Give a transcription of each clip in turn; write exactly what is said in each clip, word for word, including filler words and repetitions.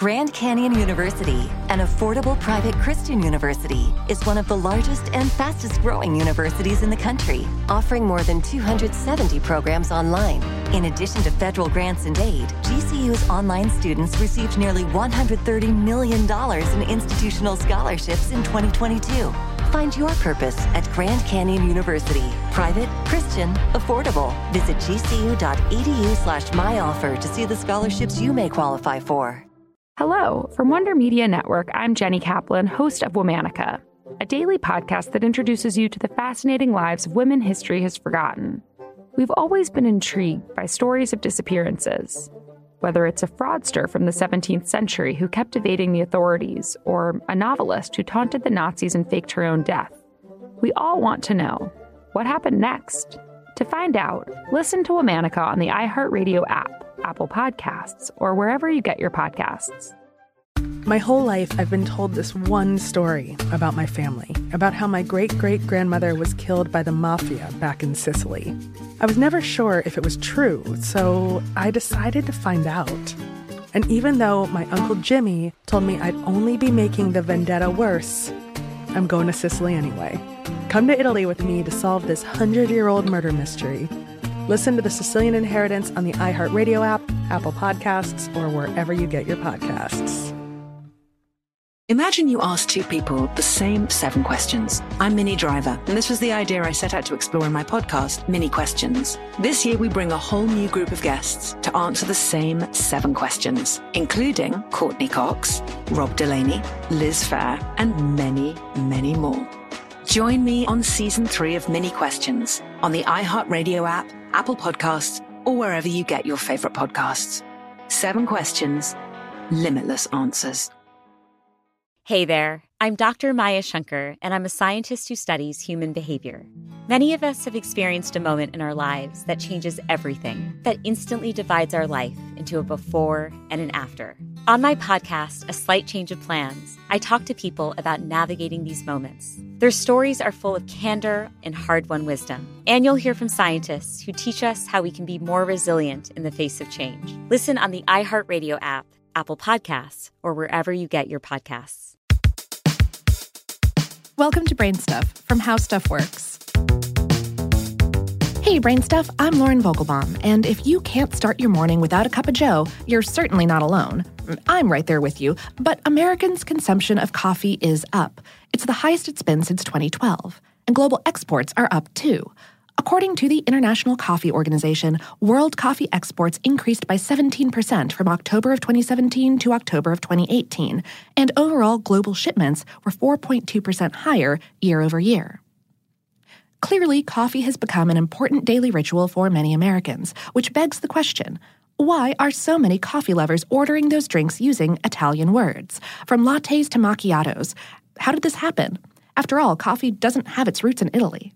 Grand Canyon University, an affordable private Christian university, is one of the largest and fastest-growing universities in the country, offering more than two hundred seventy programs online. In addition to federal grants and aid, G C U's online students received nearly one hundred thirty million dollars in institutional scholarships in twenty twenty-two. Find your purpose at Grand Canyon University. Private, Christian, affordable. Visit gcu.edu slash my offer to see the scholarships you may qualify for. Hello. From Wonder Media Network, I'm Jenny Kaplan, host of Womanica, a daily podcast that introduces you to the fascinating lives of women history has forgotten. We've always been intrigued by stories of disappearances, whether it's a fraudster from the seventeenth century who kept evading the authorities, or a novelist who taunted the Nazis and faked her own death. We all want to know, what happened next? To find out, listen to Womanica on the iHeartRadio app, Apple Podcasts, or wherever you get your podcasts. My whole life, I've been told this one story about my family, about how my great-great-grandmother was killed by the mafia back in Sicily. I was never sure if it was true, so I decided to find out. And even though my Uncle Jimmy told me I'd only be making the vendetta worse, I'm going to Sicily anyway. Come to Italy with me to solve this hundred-year-old murder mystery. Listen to The Sicilian Inheritance on the iHeartRadio app, Apple Podcasts, or wherever you get your podcasts. Imagine you ask two people the same seven questions. I'm Minnie Driver, and this was the idea I set out to explore in my podcast, Minnie Questions. This year, we bring a whole new group of guests to answer the same seven questions, including Courtney Cox, Rob Delaney, Liz Phair, and many, many more. Join me on season three of Minnie Questions on the iHeartRadio app, Apple Podcasts, or wherever you get your favorite podcasts. Seven questions, limitless answers. Hey there, I'm Doctor Maya Shankar, and I'm a scientist who studies human behavior. Many of us have experienced a moment in our lives that changes everything, that instantly divides our life into a before and an after. On my podcast, A Slight Change of Plans, I talk to people about navigating these moments. Their stories are full of candor and hard-won wisdom. And you'll hear from scientists who teach us how we can be more resilient in the face of change. Listen on the iHeartRadio app, Apple Podcasts, or wherever you get your podcasts. Welcome to Brain Stuff from How Stuff Works. Hey, Brain Stuff, I'm Lauren Vogelbaum, and if you can't start your morning without a cup of joe, you're certainly not alone. I'm right there with you, but Americans' consumption of coffee is up. It's the highest it's been since twenty twelve, and global exports are up too. According to the International Coffee Organization, world coffee exports increased by seventeen percent from October of twenty seventeen to October of twenty eighteen, and overall global shipments were four point two percent higher year over year. Clearly, coffee has become an important daily ritual for many Americans, which begs the question, why are so many coffee lovers ordering those drinks using Italian words? From lattes to macchiatos. How did this happen? After all, coffee doesn't have its roots in Italy.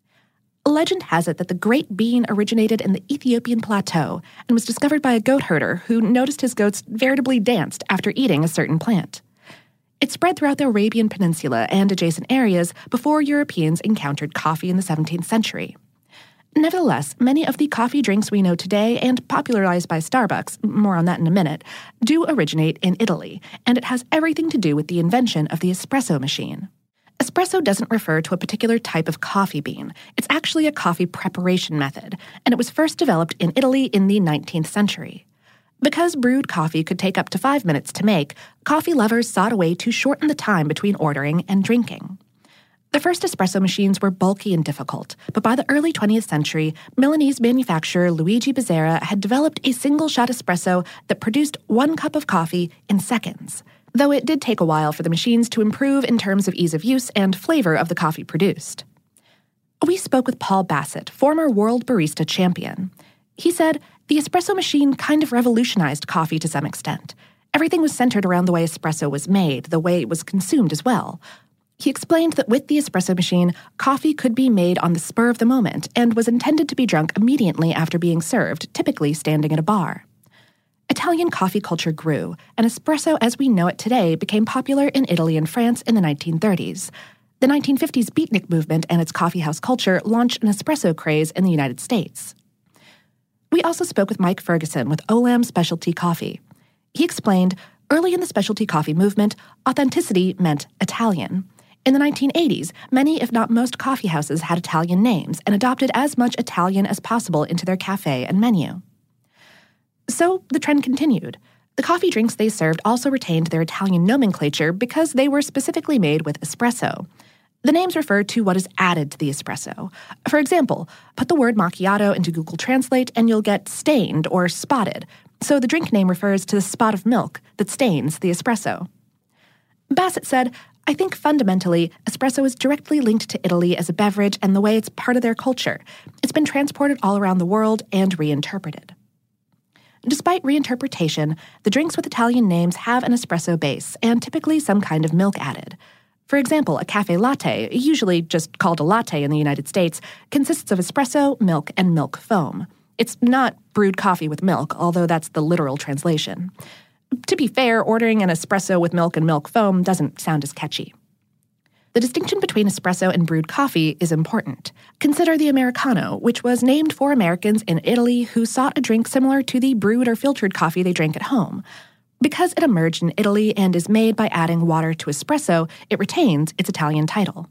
Legend has it that the great bean originated in the Ethiopian plateau and was discovered by a goat herder who noticed his goats veritably danced after eating a certain plant. It spread throughout the Arabian Peninsula and adjacent areas before Europeans encountered coffee in the seventeenth century. Nevertheless, many of the coffee drinks we know today and popularized by Starbucks, more on that in a minute, do originate in Italy, and it has everything to do with the invention of the espresso machine. Espresso doesn't refer to a particular type of coffee bean. It's actually a coffee preparation method, and it was first developed in Italy in the nineteenth century. Because brewed coffee could take up to five minutes to make, coffee lovers sought a way to shorten the time between ordering and drinking. The first espresso machines were bulky and difficult, but by the early twentieth century, Milanese manufacturer Luigi Bezzera had developed a single-shot espresso that produced one cup of coffee in seconds, though it did take a while for the machines to improve in terms of ease of use and flavor of the coffee produced. We spoke with Paul Bassett, former world barista champion. He said, the espresso machine kind of revolutionized coffee to some extent. Everything was centered around the way espresso was made, the way it was consumed as well. He explained that with the espresso machine, coffee could be made on the spur of the moment and was intended to be drunk immediately after being served, typically standing at a bar. Italian coffee culture grew, and espresso as we know it today became popular in Italy and France in the nineteen thirties. The nineteen fifties beatnik movement and its coffeehouse culture launched an espresso craze in the United States. We also spoke with Mike Ferguson with Olam Specialty Coffee. He explained, Early in the specialty coffee movement, authenticity meant Italian. In the nineteen eighties, many, if not most, coffee houses had Italian names and adopted as much Italian as possible into their cafe and menu. So the trend continued. The coffee drinks they served also retained their Italian nomenclature because they were specifically made with espresso. The names refer to what is added to the espresso. For example, put the word macchiato into Google Translate and you'll get stained or spotted. So the drink name refers to the spot of milk that stains the espresso. Bassett said, I think fundamentally, espresso is directly linked to Italy as a beverage and the way it's part of their culture. It's been transported all around the world and reinterpreted. Despite reinterpretation, the drinks with Italian names have an espresso base and typically some kind of milk added. For example, a cafe latte, usually just called a latte in the United States, consists of espresso, milk, and milk foam. It's not brewed coffee with milk, although that's the literal translation. To be fair, ordering an espresso with milk and milk foam doesn't sound as catchy. The distinction between espresso and brewed coffee is important. Consider the Americano, which was named for Americans in Italy who sought a drink similar to the brewed or filtered coffee they drank at home. Because it emerged in Italy and is made by adding water to espresso, it retains its Italian title.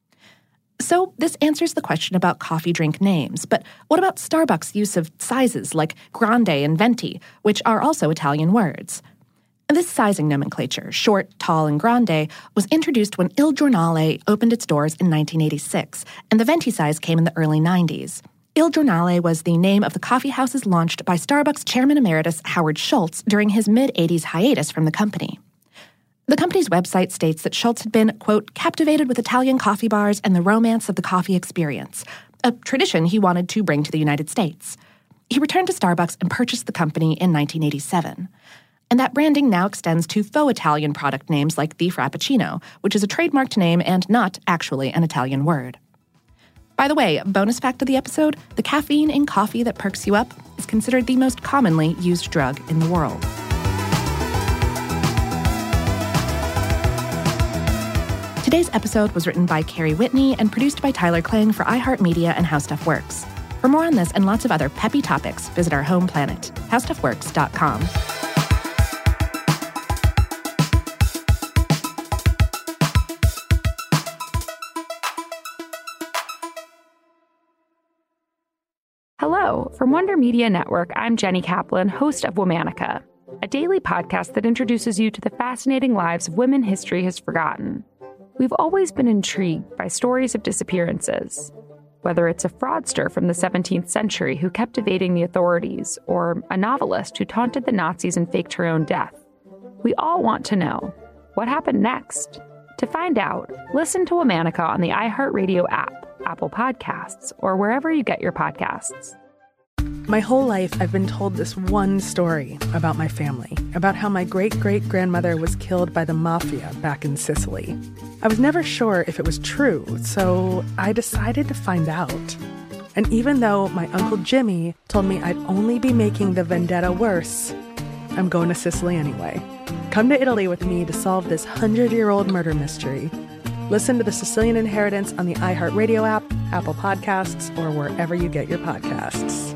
So this answers the question about coffee drink names, but what about Starbucks' use of sizes like grande and venti, which are also Italian words? This sizing nomenclature, short, tall, and grande, was introduced when Il Giornale opened its doors in nineteen eighty-six, and the venti size came in the early nineties. Il Giornale was the name of the coffee houses launched by Starbucks chairman emeritus Howard Schultz during his mid-eighties hiatus from the company. The company's website states that Schultz had been, quote, captivated with Italian coffee bars and the romance of the coffee experience, a tradition he wanted to bring to the United States. He returned to Starbucks and purchased the company in nineteen eighty-seven. And that branding now extends to faux Italian product names like the Frappuccino, which is a trademarked name and not actually an Italian word. By the way, bonus fact of the episode, the caffeine in coffee that perks you up is considered the most commonly used drug in the world. Today's episode was written by Carrie Whitney and produced by Tyler Klang for iHeartMedia and How Stuff Works. For more on this and lots of other peppy topics, visit our home planet, how stuff works dot com. Hello, from Wonder Media Network, I'm Jenny Kaplan, host of Womanica, a daily podcast that introduces you to the fascinating lives of women history has forgotten. We've always been intrigued by stories of disappearances, whether it's a fraudster from the seventeenth century who kept evading the authorities, or a novelist who taunted the Nazis and faked her own death. We all want to know, what happened next? To find out, listen to Womanica on the iHeartRadio app, Apple Podcasts, or wherever you get your podcasts. My whole life, I've been told this one story about my family, about how my great-great-grandmother was killed by the mafia back in Sicily. I was never sure if it was true, so I decided to find out. And even though my Uncle Jimmy told me I'd only be making the vendetta worse, I'm going to Sicily anyway. Come to Italy with me to solve this hundred-year-old murder mystery. Listen to The Sicilian Inheritance on the iHeartRadio app, Apple Podcasts, or wherever you get your podcasts.